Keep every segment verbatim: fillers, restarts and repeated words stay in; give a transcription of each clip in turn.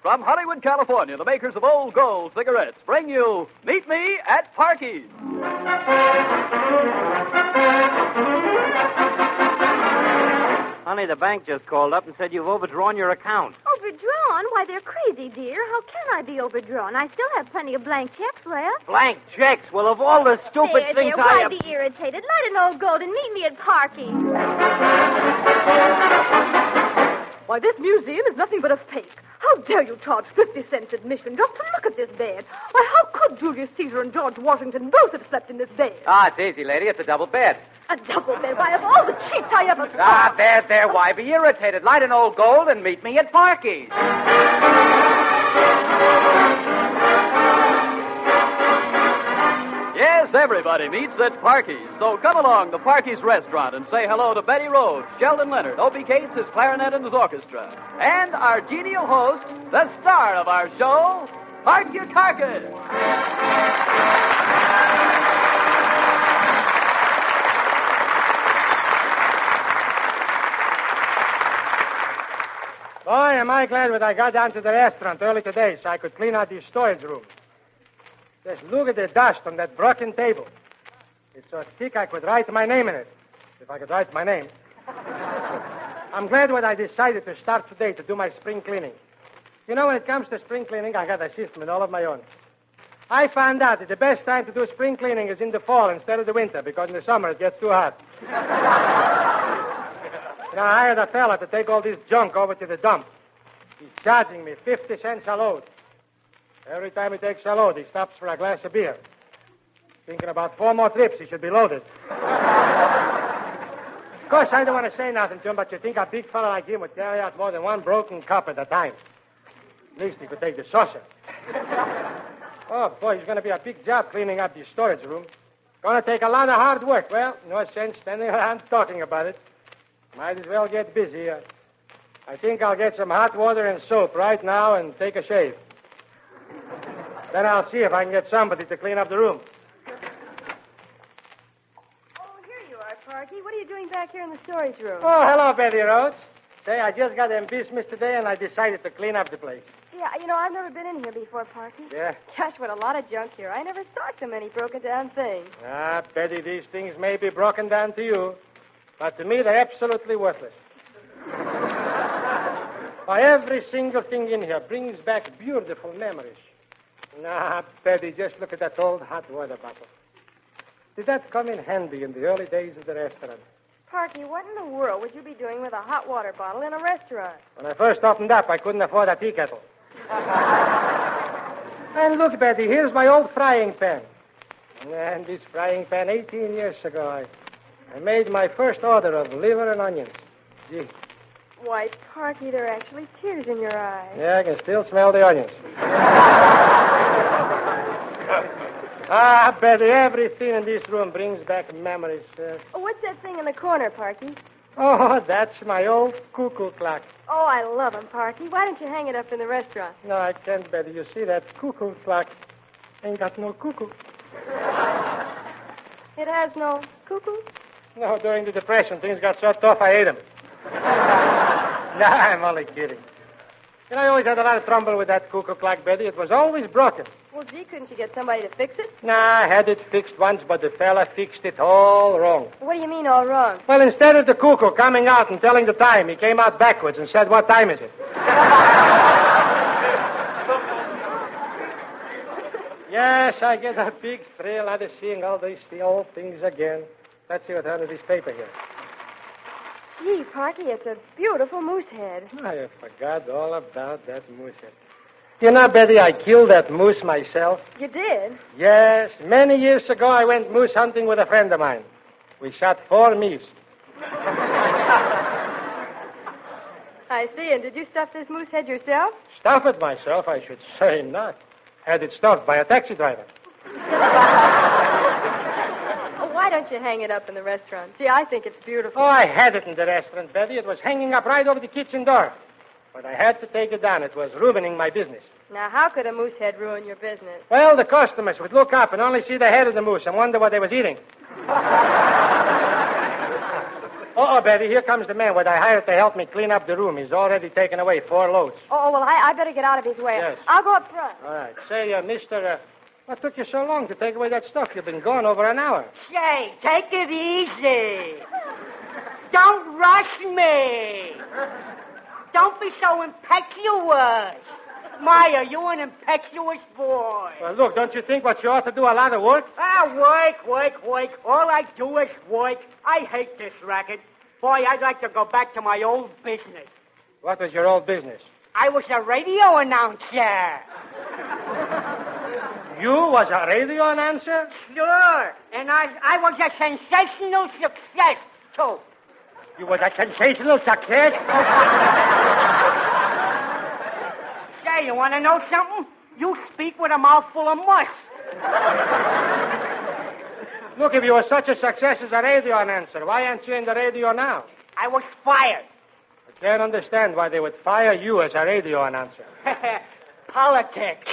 from Hollywood, California, the makers of Old Gold cigarettes, bring you Meet Me at Parky's. Honey, the bank just called up and said you've overdrawn your account. Overdrawn? Why, they're crazy, dear. How can I be overdrawn? I still have plenty of blank checks left. Blank checks? Well, of all the stupid there, things there. I Why have... be irritated? Light an Old Gold and meet me at Parky's. Why, this museum is nothing but a fake. How dare you charge fifty cents admission just to look at this bed? Why, how could Julius Caesar and George Washington both have slept in this bed? Ah, it's easy, lady. It's a double bed. A double bed? Why, of all the cheats I ever saw... Ah, there, there. Why be irritated? Light an Old Gold and meet me at Parky's. Yes, everybody meets at Parky's. So come along to Parky's restaurant and say hello to Betty Rhodes, Sheldon Leonard, Opie Cates, his clarinet and his orchestra, and our genial host, the star of our show, Art Dukakis. Boy, am I glad that I got down to the restaurant early today so I could clean out these storage rooms. Just look at the dust on that broken table. It's so thick I could write my name in it, if I could write my name. I'm glad that I decided to start today to do my spring cleaning. You know, when it comes to spring cleaning, I got a system all of my own. I found out that the best time to do spring cleaning is in the fall instead of the winter, because in the summer it gets too hot. You know, I hired a fella to take all this junk over to the dump. He's charging me fifty cents a load. Every time he takes a load, he stops for a glass of beer. Thinking about four more trips, he should be loaded. Of course, I don't want to say nothing to him, but you think a big fella like him would carry out more than one broken cup at a time. At least he could take the saucer. Oh, boy, it's going to be a big job cleaning up this storage room. Going to take a lot of hard work. Well, no sense standing around talking about it. Might as well get busy. Uh, I think I'll get some hot water and soap right now and take a shave. Then I'll see if I can get somebody to clean up the room. Oh, here you are, Parky. What are you doing back here in the storage room? Oh, hello, Betty Rhodes. Say, I just got in business today, and I decided to clean up the place. Yeah, you know, I've never been in here before, Parky. Yeah? Gosh, what a lot of junk here. I never saw so many broken down things. Ah, Betty, these things may be broken down to you, but to me, they're absolutely worthless. Why, every single thing in here brings back beautiful memories. Nah, Betty, just look at that old hot water bottle. Did that come in handy in the early days of the restaurant? Parky, what in the world would you be doing with a hot water bottle in a restaurant? When I first opened up, I couldn't afford a tea kettle. And look, Betty, here's my old frying pan. And this frying pan, eighteen years ago, I, I made my first order of liver and onions. Gee. Why, Parky, there are actually tears in your eyes. Yeah, I can still smell the onions. Ah, Betty, everything in this room brings back memories. Uh... Oh, what's that thing in the corner, Parky? Oh, that's my old cuckoo clock. Oh, I love 'em, Parky. Why don't you hang it up in the restaurant? No, I can't, Betty. You see, that cuckoo clock ain't got no cuckoo. It has no cuckoo? No, during the Depression, things got so tough I ate them. No, I'm only kidding. You know, I always had a lot of trouble with that cuckoo clock, Betty. It was always broken. Well, gee, couldn't you get somebody to fix it? Nah, I had it fixed once, but the fella fixed it all wrong. What do you mean all wrong? Well, instead of the cuckoo coming out and telling the time, he came out backwards and said, "What time is it?" Yes, I get a big thrill out of seeing all these the old things again. Let's see what's under this paper here. Gee, Parky, it's a beautiful moose head. I forgot all about that moose head. You know, Betty, I killed that moose myself. You did? Yes. Many years ago, I went moose hunting with a friend of mine. We shot four meese. I see. And did you stuff this moose head yourself? Stuff it myself? I should say not. Had it stuffed by a taxi driver. Oh, why don't you hang it up in the restaurant? Gee, I think it's beautiful. Oh, I had it in the restaurant, Betty. It was hanging up right over the kitchen door. But I had to take it down. It was ruining my business. Now, how could a moose head ruin your business? Well, the customers would look up and only see the head of the moose and wonder what they was eating. Uh-oh, Betty, here comes the man what I hired to help me clean up the room. He's already taken away four loads. Oh, well, I, I better get out of his way. Yes. I'll go up front. All right. Say, uh, mister, uh, what took you so long to take away that stuff? You've been gone over an hour. Say, take it easy. Don't rush me. Don't be so impetuous. My, are you an impetuous boy? Well, look, don't you think what you ought to do a lot of work? Ah, work, work, work. All I do is work. I hate this racket. Boy, I'd like to go back to my old business. What was your old business? I was a radio announcer. You was a radio announcer? Sure. And I, I was a sensational success, too. You was a sensational success? Say, you want to know something? You speak with a mouthful of mush. Look, if you were such a success as a radio announcer, why aren't you in the radio now? I was fired. I can't understand why they would fire you as a radio announcer. Politics.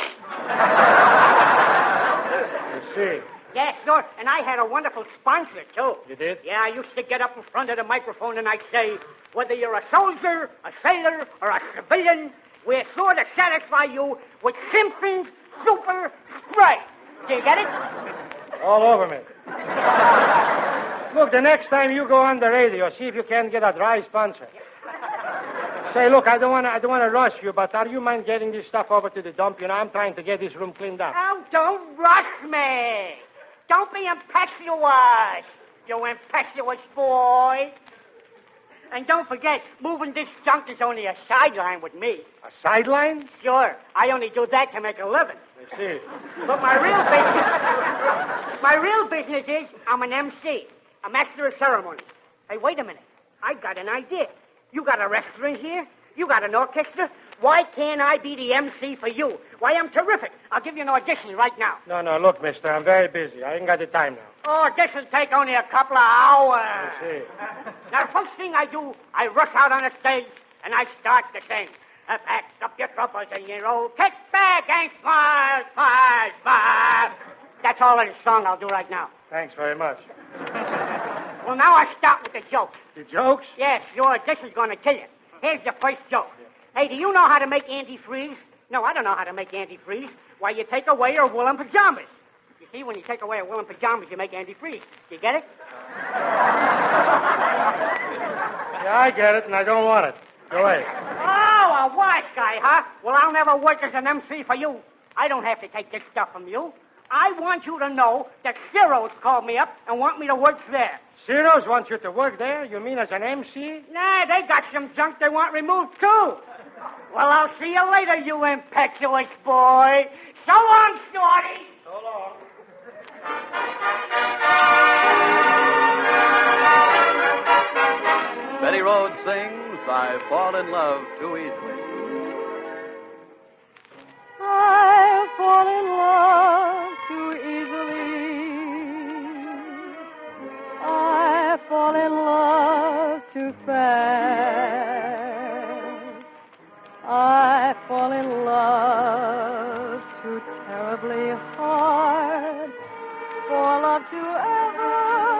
You see. Yeah, sure. And I had a wonderful sponsor, too. You did? Yeah, I used to get up in front of the microphone and I'd say, whether you're a soldier, a sailor, or a civilian, we're sure to satisfy you with Simpson's Super Spray. Do you get it? All over me. Look, the next time you go on the radio, see if you can get a dry sponsor. Say, look, I don't want to I don't want to rush you, but are you mind getting this stuff over to the dump? You know, I'm trying to get this room cleaned up. Oh, don't rush me. Don't be impetuous, you impetuous boy. And don't forget, moving this junk is only a sideline with me. A sideline? Sure. I only do that to make a living. I see. But my real business, my real business is I'm an M C, a master of ceremonies. Hey, wait a minute. I got an idea. You got a restaurant here. You got an orchestra. Why can't I be the M C for you? Why, I'm terrific. I'll give you an audition right now. No, no, look, mister, I'm very busy. I ain't got the time now. Oh, this'll take only a couple of hours. I see. Now, first thing I do, I rush out on the stage and I start to sing. Uh, pack up your troubles and your old kick back and smile, smile, smile. That's all of the song I'll do right now. Thanks very much. Well, now I start with the jokes. The jokes? Yes, sure. This is going to kill you. Here's the first joke. Hey, do you know how to make antifreeze? No, I don't know how to make antifreeze. Why, you take away your woolen pajamas. You see, when you take away your woolen pajamas, you make antifreeze. Do you get it? Yeah, I get it, and I don't want it. Go away. Oh, a wise guy, huh? Well, I'll never work as an M C for you. I don't have to take this stuff from you. I want you to know that Ciro's called me up and want me to work there. Ciro's want you to work there? You mean as an M C? Nah, they got some junk they want removed, too. Well, I'll see you later, you impetuous boy. So long, Shorty. So long. Betty Rhodes sings, I Fall in Love Too Easily. I fall in love too easily. I fall in love too fast. I fall in love too terribly hard for love to ever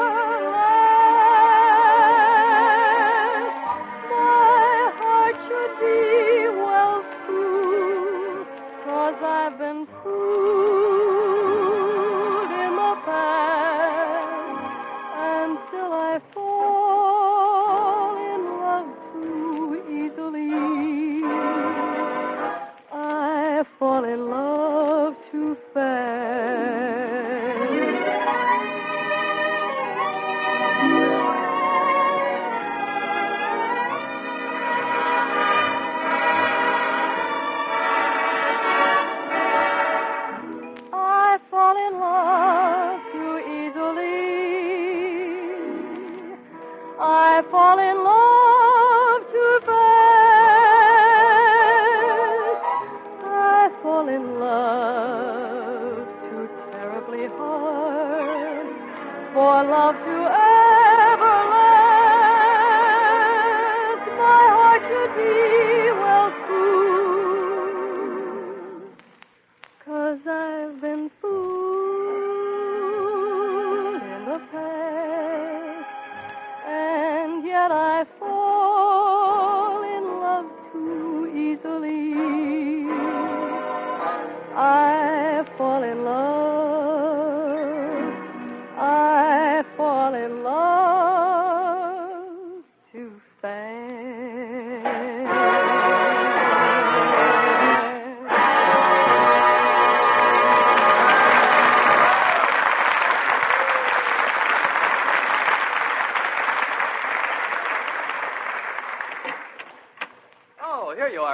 last. My heart should be well screwed, 'cause I've been fooled in the past, and still I fall in love too easily. I fall in love too fast.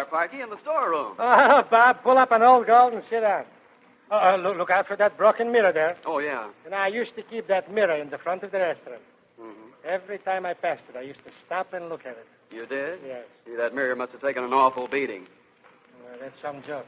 Parky, in the storeroom. Oh, Bob, pull up an old gold and sit down. Uh, look, look out for that broken mirror there. Oh, yeah. And I used to keep that mirror in the front of the restaurant. Mm-hmm. Every time I passed it, I used to stop and look at it. You did? Yes. See, that mirror must have taken an awful beating. Well, that's some joke.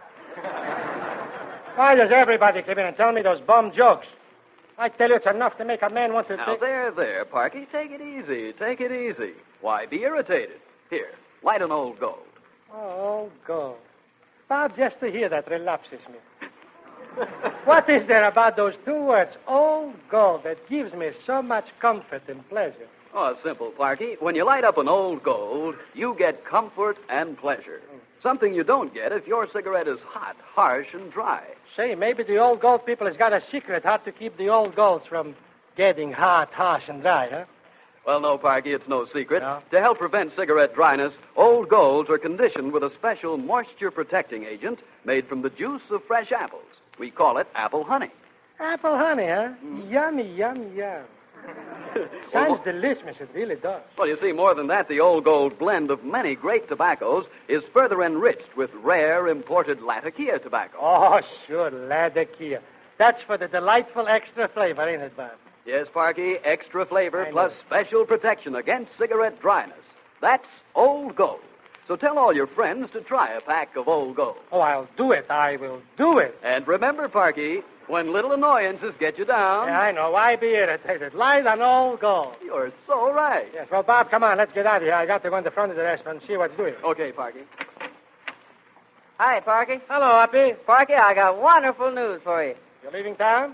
Why does everybody come in and tell me those bum jokes? I tell you, it's enough to make a man want to Now, think... there, there, Parky. Take it easy. Take it easy. Why be irritated? Here, light an old gold. Oh, gold. Bob, just to hear that relapses me. What is there about those two words, old gold, that gives me so much comfort and pleasure? Oh, simple, Parky. When you light up an old gold, you get comfort and pleasure. Something you don't get if your cigarette is hot, harsh, and dry. Say, maybe the old gold people has got a secret how to keep the old golds from getting hot, harsh, and dry, huh? Well, no, Parky, it's no secret. No? To help prevent cigarette dryness, old golds are conditioned with a special moisture-protecting agent made from the juice of fresh apples. We call it apple honey. Apple honey, huh? Mm. Yummy, yummy, yum. Sounds delicious, it really does. Well, you see, more than that, the Old Gold blend of many great tobaccos is further enriched with rare imported Latakia tobacco. Oh, sure, Latakia. That's for the delightful extra flavor, ain't it, Bob? Yes, Parky, extra flavor I plus know. special protection against cigarette dryness. That's Old Gold. So tell all your friends to try a pack of Old Gold. Oh, I'll do it. I will do it. And remember, Parky, when little annoyances get you down... Yeah, I know. Why be irritated? Light on old gold. You're so right. Yes, well, Bob, come on. Let's get out of here. I got to go in the front of the restaurant and see what's doing. Okay, Parky. Hi, Parky. Hello, Uppy. Parky, I got wonderful news for you. You leaving town?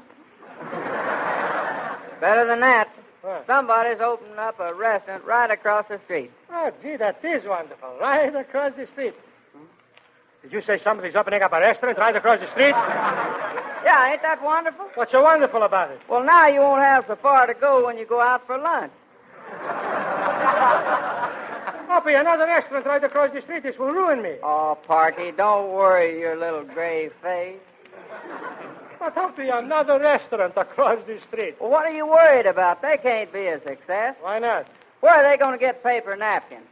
Better than that. What? Somebody's opening up a restaurant right across the street. Oh, gee, that is wonderful. Right across the street. Did you say somebody's opening up a restaurant right across the street? Yeah, ain't that wonderful? What's so wonderful about it? Well, now you won't have so far to go when you go out for lunch. Uppy, another restaurant right across the street. This will ruin me. Oh, Parky, don't worry your little gray face. But, Uppy, another restaurant across the street. Well, what are you worried about? They can't be a success. Why not? Where are they going to get paper napkins?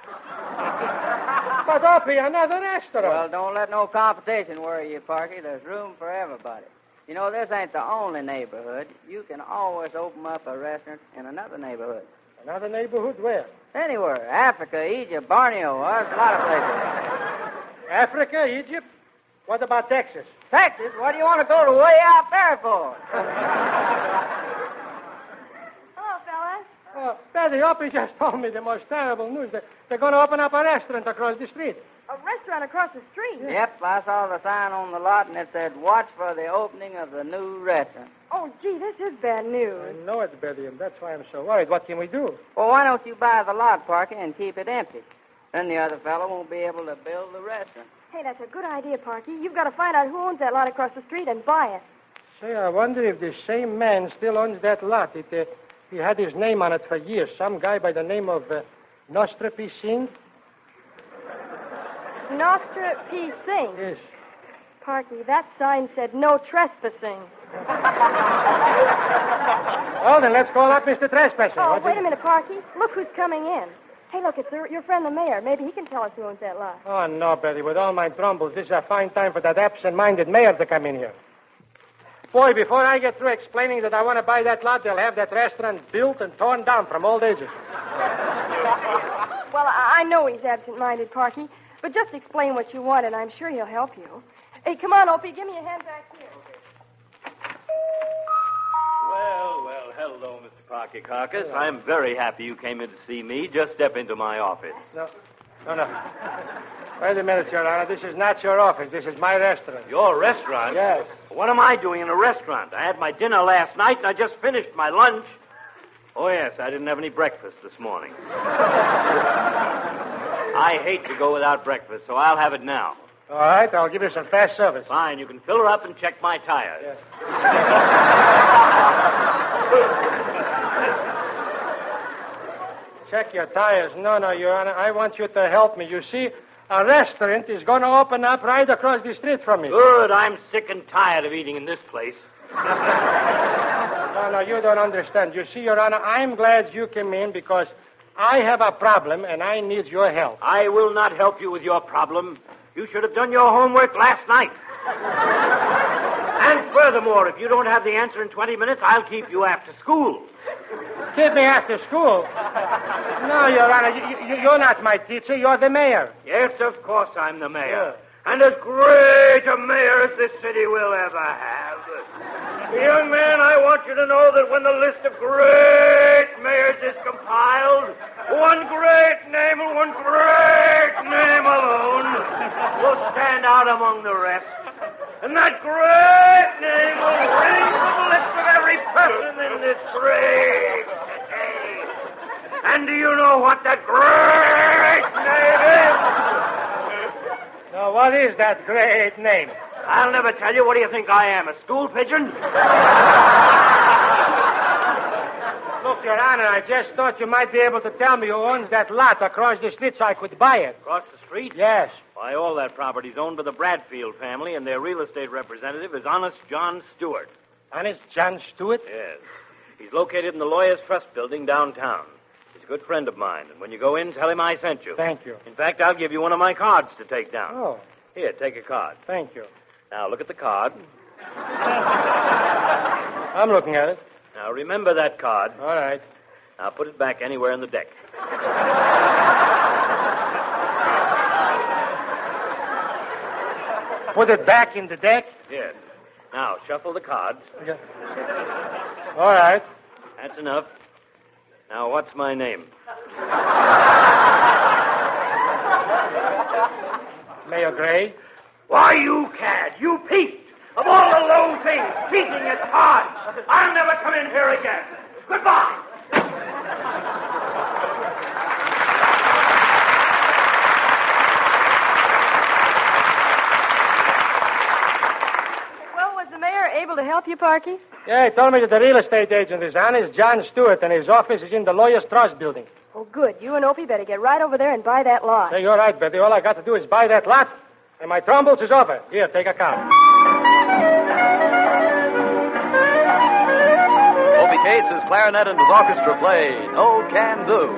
But, Uppy, another restaurant. Well, don't let no competition worry you, Parky. There's room for everybody. You know, this ain't the only neighborhood. You can always open up a restaurant in another neighborhood. Another neighborhood where? Anywhere. Africa, Egypt, Borneo. Well, there's a lot of places. Africa, Egypt? What about Texas? Texas? What do you want to go to way out there for? Hello, fellas. Oh, Betty, Uppy just told me the most terrible news. That they're going to open up a restaurant across the street. A restaurant across the street. Yep, I saw the sign on the lot, and it said, watch for the opening of the new restaurant. Oh, gee, this is bad I news. know it, Betty, and that's why I'm so worried. What can we do? Well, why don't you buy the lot, Parky, and keep it empty? Then the other fellow won't be able to build the restaurant. Hey, that's a good idea, Parky. You've got to find out who owns that lot across the street and buy it. Say, I wonder if the same man still owns that lot. It, uh, he had his name on it for years. Some guy by the name of uh, Nostra P. Singh. Nostra P. Singh. Yes. Parky, that sign said no trespassing. Well, then let's call up Mister Trespasser. Oh, What wait is- a minute, Parky. Look who's coming in. Hey, look, it's your friend the mayor. Maybe he can tell us who owns that lot. Oh, no, Betty. With all my troubles, this is a fine time for that absent-minded mayor to come in here. Boy, before I get through explaining that I want to buy that lot, they'll have that restaurant built and torn down from old ages. Well, I I know he's absent-minded, Parky, but just explain what you want, and I'm sure he'll help you. Hey, come on, Opie. Give me a hand back here. Well, well, hello, Mister Parky Carcass. I'm very happy you came in to see me. Just step into my office. No, no, no. Wait a minute, Your Honor. This is not your office. This is my restaurant. Your restaurant? Yes. What am I doing in a restaurant? I had my dinner last night, and I just finished my lunch. Oh, yes, I didn't have any breakfast this morning. I hate to go without breakfast, so I'll have it now. All right, I'll give you some fast service. Fine, you can fill her up and check my tires. Yes. Check your tires. No, no, Your Honor. I want you to help me. You see, a restaurant is going to open up right across the street from me. Good, I'm sick and tired of eating in this place. No, no, you don't understand. You see, Your Honor, I'm glad you came in because I have a problem, and I need your help. I will not help you with your problem. You should have done your homework last night. And furthermore, if you don't have the answer in twenty minutes, I'll keep you after school. Keep me after school? No, Your Honor, you, you, you're not my teacher. You're the mayor. Yes, of course I'm the mayor. Yeah. And as great a mayor as this city will ever have. Young man, I want you to know that when the list of great mayors is compiled, one great name and one great name alone will stand out among the rest. And that great name will ring from the lips of every person in this great city. And do you know what that great name is? Now, what is that great name? I'll never tell you. What do you think I am, a stool pigeon? Look, Your Honor, I just thought you might be able to tell me who owns that lot across the street so I could buy it. Across the street? Yes. Why, all that property's owned by the Bradfield family, and their real estate representative is Honest John Stewart. Honest John Stewart? Yes. He's located in the Lawyers Trust Building downtown. He's a good friend of mine, and when you go in, tell him I sent you. Thank you. In fact, I'll give you one of my cards to take down. Oh. Here, take a card. Thank you. Now, look at the card. I'm looking at it. Now, remember that card. All right. Now, put it back anywhere in the deck. Put it back in the deck? Yes. Now, shuffle the cards. Yeah. All right. That's enough. Now, what's my name? Mayor Gray. Why, you cad, you peaked. Of all the low things, cheating is hard. I'll never come in here again. Goodbye. Well, was the mayor able to help you, Parky? Yeah, he told me that the real estate agent is honest John Stewart, and his office is in the Lawyers Trust Building. Oh, good. You and Opie better get right over there and buy that lot. Hey, you're right, Betty. All I got to do is buy that lot, and my trombones is over. Here, take a card. Opie Cates' his clarinet and his orchestra play No Can Do.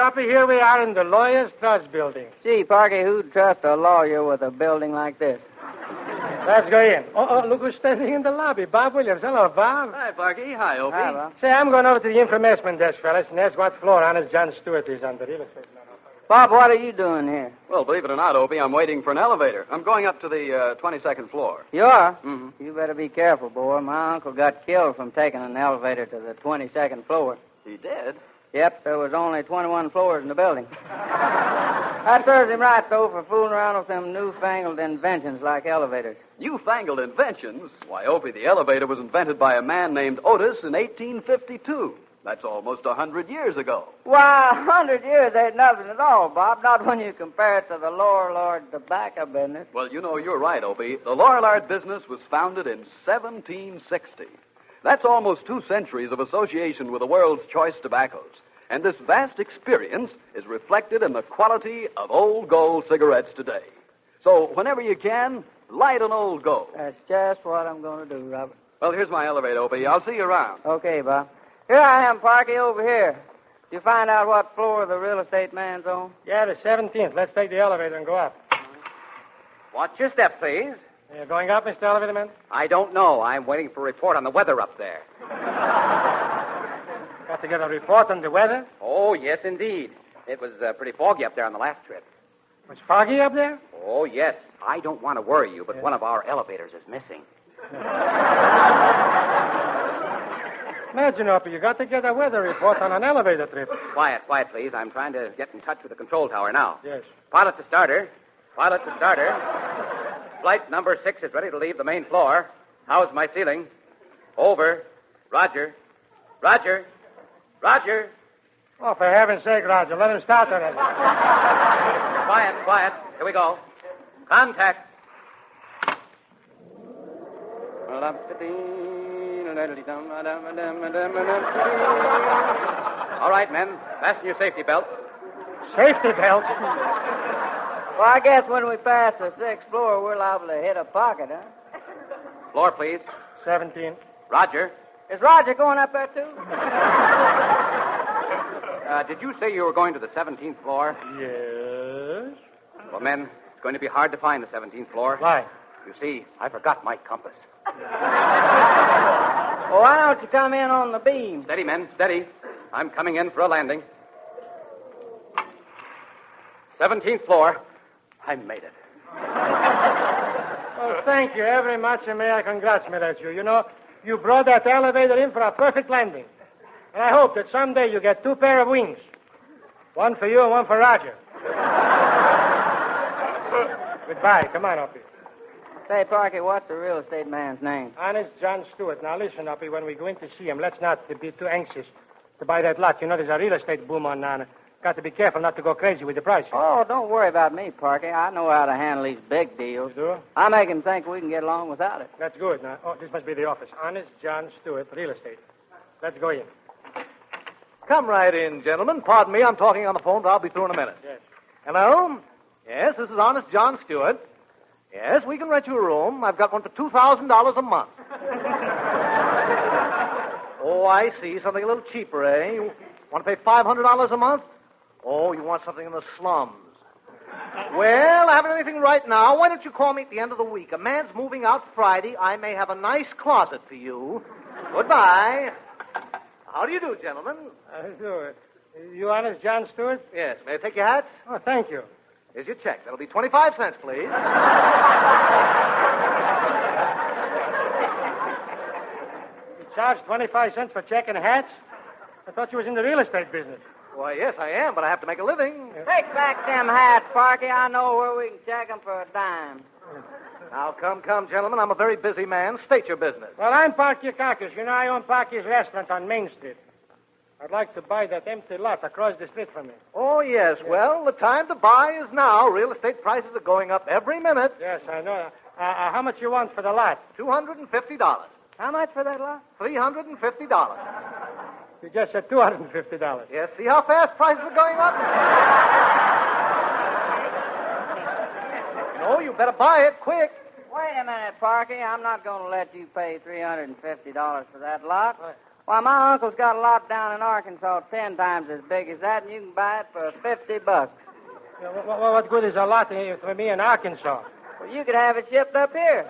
Opie, here we are in the Lawyers Trust Building. Gee, Parky, who'd trust a lawyer with a building like this? Let's go in. Oh, oh, look who's standing in the lobby. Bob Williams. Hello, Bob. Hi, Parky. Hi, Opie. Hi, Bob. Say, I'm going over to the information desk, fellas, and ask what floor Honest John Stewart is on the real estate matter. Bob, what are you doing here? Well, believe it or not, Opie, I'm waiting for an elevator. I'm going up to the uh, twenty-second floor. You are? Mm-hmm. You better be careful, boy. My uncle got killed from taking an elevator to the twenty-second floor. He did? Yep, there was only twenty-one floors in the building. That serves him right, though, for fooling around with them newfangled inventions like elevators. Newfangled inventions? Why, Opie, the elevator was invented by a man named Otis in eighteen fifty-two. That's almost a hundred years ago. Why, a hundred years ain't nothing at all, Bob. Not when you compare it to the Lorillard tobacco business. Well, you know, you're right, Opie. The Lorillard business was founded in seventeen sixty. That's almost two centuries of association with the world's choice tobaccos. And this vast experience is reflected in the quality of Old Gold cigarettes today. So, whenever you can, light an Old Gold. That's just what I'm going to do, Robert. Well, here's my elevator, Opie. I'll see you around. Okay, Bob. Here I am, Parky, over here. Did you find out what floor the real estate man's on? Yeah, the seventeenth. Let's take the elevator and go up. Watch your step, please. You're going up, Mister Elevator Man? I don't know. I'm waiting for a report on the weather up there. Got to get a report on the weather? Oh, yes, indeed. It was uh, pretty foggy up there on the last trip. Was foggy up there? Oh, yes. I don't want to worry you, but yeah. One of our elevators is missing. Imagine, Opie, you got to get a weather report on an elevator trip. Quiet, quiet, please. I'm trying to get in touch with the control tower now. Yes. Pilot to starter. Pilot to starter. Flight number six is ready to leave the main floor. How's my ceiling? Over. Roger. Roger. Roger. Oh, for heaven's sake, Roger, let him start already. Quiet, quiet. Here we go. Contact. All right, men. Fasten your safety belts. Safety belts? Well, I guess when we pass the sixth floor, we're liable to hit a pocket, huh? Floor, please. Seventeen. Roger. Is Roger going up there, too? Uh, did you say you were going to the seventeenth floor? Yes. Well, men, it's going to be hard to find the seventeenth floor. Why? You see, I forgot my compass. Well, why don't you come in on the beam? Steady, men, steady. I'm coming in for a landing. seventeenth floor. I made it. Well, thank you very much, and may I congratulate you. You know, you brought that elevator in for a perfect landing. And I hope that someday you get two pair of wings. One for you and one for Roger. Goodbye. Come on, Opie. Say, Parky, what's the real estate man's name? Honest John Stewart. Now, listen, Opie, when we go in to see him, let's not be too anxious to buy that lot. You know, there's a real estate boom on now. Got to be careful not to go crazy with the price. Oh, don't worry about me, Parky. I know how to handle these big deals. You do? I make him think we can get along without it. That's good. Now, oh, this must be the office. Honest John Stewart, real estate. Let's go in. Come right in, gentlemen. Pardon me, I'm talking on the phone, but I'll be through in a minute. Yes. Hello? Yes, this is Honest John Stewart. Yes, we can rent you a room. I've got one for two thousand dollars a month. Oh, I see. Something a little cheaper, eh? You want to pay five hundred dollars a month? Oh, you want something in the slums. Well, I haven't anything right now. Why don't you call me at the end of the week? A man's moving out Friday. I may have a nice closet for you. Goodbye. How do you do, gentlemen? How do you do it? You Honest John Stewart? Yes. May I take your hats? Oh, thank you. Here's your check. That'll be twenty-five cents, please. You charge twenty-five cents for checking hats? I thought you was in the real estate business. Why, yes, I am, but I have to make a living. Take back them hats, Parky. I know where we can check them for a dime. Now, come, come, gentlemen. I'm a very busy man. State your business. Well, I'm Parky Caucus. You know, I own Parky's restaurant on Main Street. I'd like to buy that empty lot across the street from me. Oh, yes. Well, the time to buy is now. Real estate prices are going up every minute. Yes, I know. Uh, uh, how much you want for the lot? two hundred fifty dollars. How much for that lot? three hundred fifty dollars. You just said two hundred fifty dollars. Yes, see how fast prices are going up? No, you better buy it quick. Wait a minute, Parky. I'm not going to let you pay three hundred fifty dollars for that lot. What? Why, my uncle's got a lot down in Arkansas ten times as big as that, and you can buy it for fifty bucks. Yeah, what, what, what good is a lot for me in Arkansas? Well, you could have it shipped up here.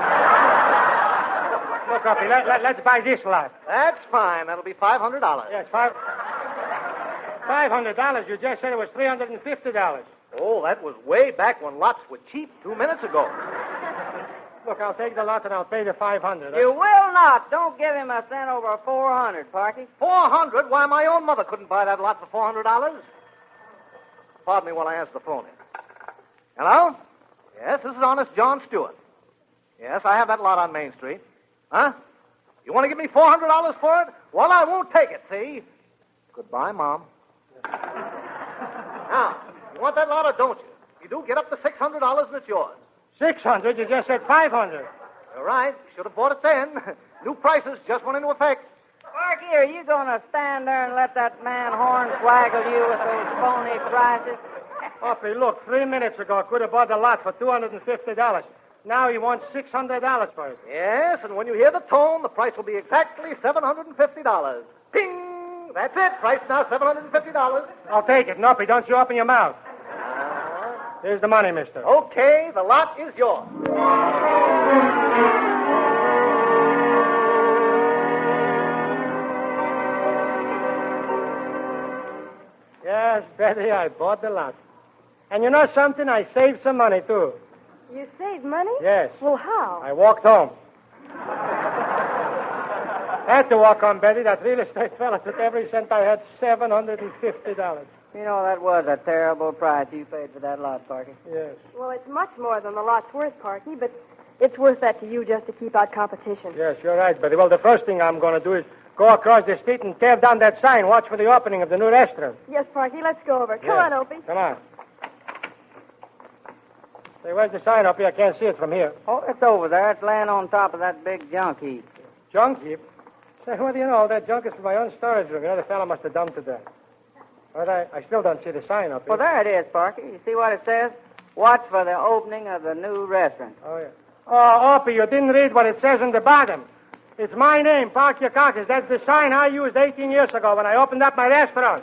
Look, Uppy, let, let, let's buy this lot. That's fine. That'll be five hundred dollars. Yes, five... five hundred dollars. You just said it was three hundred fifty dollars. Oh, that was way back when lots were cheap two minutes ago. Look, I'll take the lot and I'll pay the five hundred. You will not. Don't give him a cent over four hundred, Parky. Four hundred? Why, my own mother couldn't buy that lot for four hundred dollars. Pardon me while I answer the phone here. Hello? Yes, this is Honest John Stewart. Yes, I have that lot on Main Street. Huh? You want to give me four hundred dollars for it? Well, I won't take it, see? Goodbye, Mom. Now, you want that lot or don't you? You do, get up to six hundred dollars and it's yours. six hundred? You just said five hundred. You're right. Should have bought it then. New prices just went into effect. Parky, are you going to stand there and let that man hornswaggle you with those phony prices? Uppy, look, three minutes ago I could have bought the lot for two hundred fifty dollars. Now he wants six hundred dollars for it. Yes, and when you hear the tone, the price will be exactly seven hundred fifty dollars. Ping! That's it. Price now seven hundred fifty dollars. I'll take it. Uppy, don't you open your mouth. Here's the money, mister. Okay, the lot is yours. Yes, Betty, I bought the lot. And you know something? I saved some money, too. You saved money? Yes. Well, how? I walked home. Had to walk home, Betty. That real estate fella took every cent I had, seven hundred fifty dollars. You know, that was a terrible price you paid for that lot, Parky. Yes. Well, it's much more than the lot's worth, Parky, but it's worth that to you just to keep out competition. Yes, you're right, Betty. Well, the first thing I'm going to do is go across the street and tear down that sign. Watch for the opening of the new restaurant. Yes, Parky, let's go over. Come Yes. on, Opie. Come on. Say, where's the sign up here? I can't see it from here. Oh, it's over there. It's laying on top of that big junk heap. Junk heap? Say, what do you know? All that junk is for my own storage room. You know, the fellow must have dumped it there. But I, I still don't see the sign up here. Well, there it is, Parky. You see what it says? Watch for the opening of the new restaurant. Oh, yeah. Oh, Opie, you didn't read what it says in the bottom. It's my name, Parky Caucus. That's the sign I used eighteen years ago when I opened up my restaurant.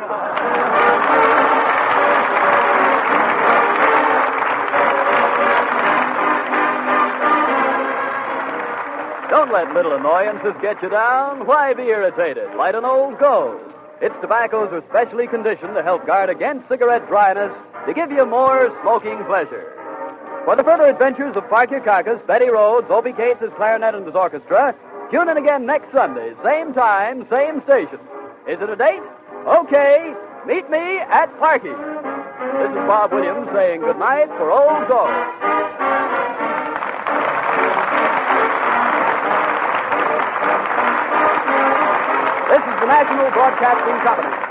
Don't let little annoyances get you down. Why be irritated? Light an old Gold. Its tobaccos are specially conditioned to help guard against cigarette dryness to give you more smoking pleasure. For the further adventures of Parky Caucus, Betty Rhodes, Opie Cates, his clarinet and his orchestra, tune in again next Sunday, same time, same station. Is it a date? Okay, meet me at Parky. This is Bob Williams saying goodnight for Old Gold. This is the National Broadcasting Company.